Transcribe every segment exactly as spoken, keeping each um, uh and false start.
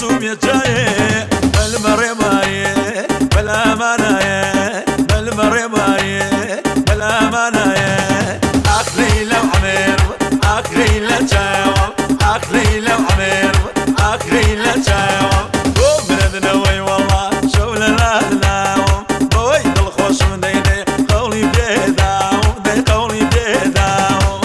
سوم يجاي بالمريماي بالاماناي بالمريماي بالاماناي اكلي لو عمير اكلي لا جاوب اكلي لو عمير اكلي لا جاوب وبلدنا وي والله شغل لا ناوم بويد الخوش من ديني قولي بيداوم دي قولي بيداوم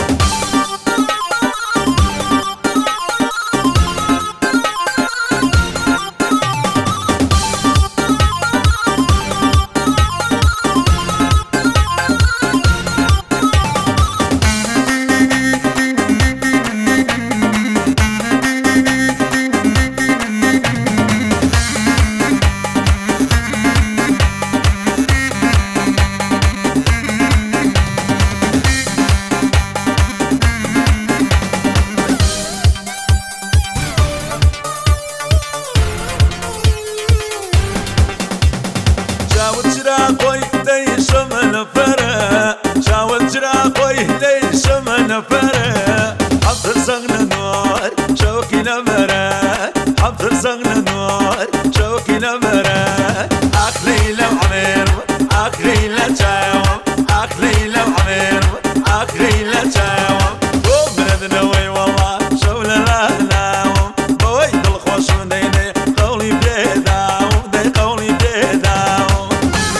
جراقوي ليش من فرق شاول جراقوي ليش من فرق حفر زغن نور شوكي نمرة حفر زغن نور شوكي نمرة أكلي لو عمير أكلي لا جاوب أكلي لو عمير أكلي لا جاوب وبلدنا وي والله شغل لا ناوم بويد الخوش من ديني قولي بيداوم دي قولي بيداوم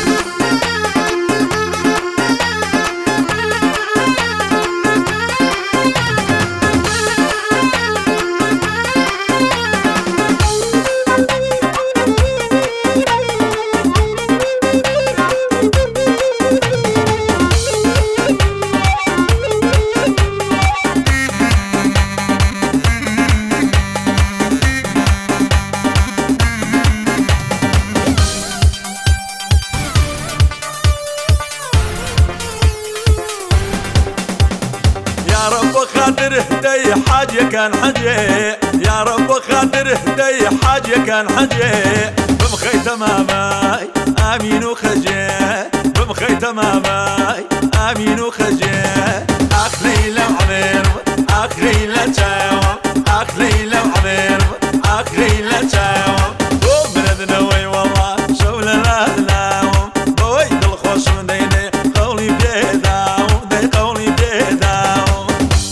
يا رب خاطر هدي حاجة كان حاجة يا رب خاطر هدي حاجة كان حاجة بمخي تماماي آمين وخجي بمخي تماماي آمين وخجي أكلي لو عمير أكلي لا جاوب أكلي لو عمير أكلي لا جاوب وبلدنا وي والله شغل لا ناوم بويد الخوش من ديني قولي بيداوم دي قولي بيداوم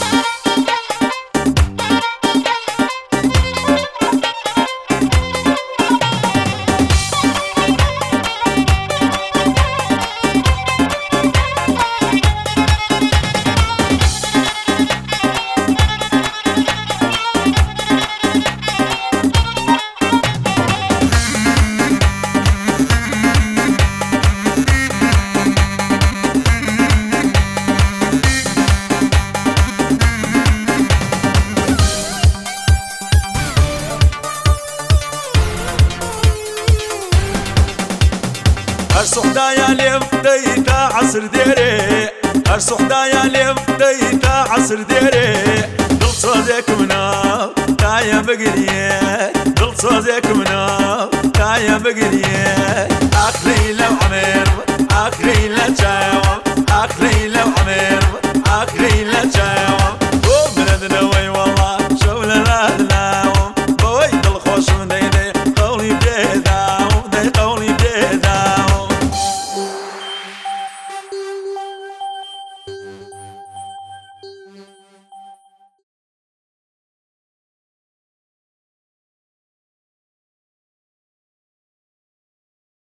هرسو حدايا ليم ديتا عصر ديري هرسو حدايا ليم ديتا عصر ديري دل صوزيك مناو تايا بقريه دل صوزيك مناو تايا بقريه أكلي لو عمير أكلي لا جاوب أكلي لو عمير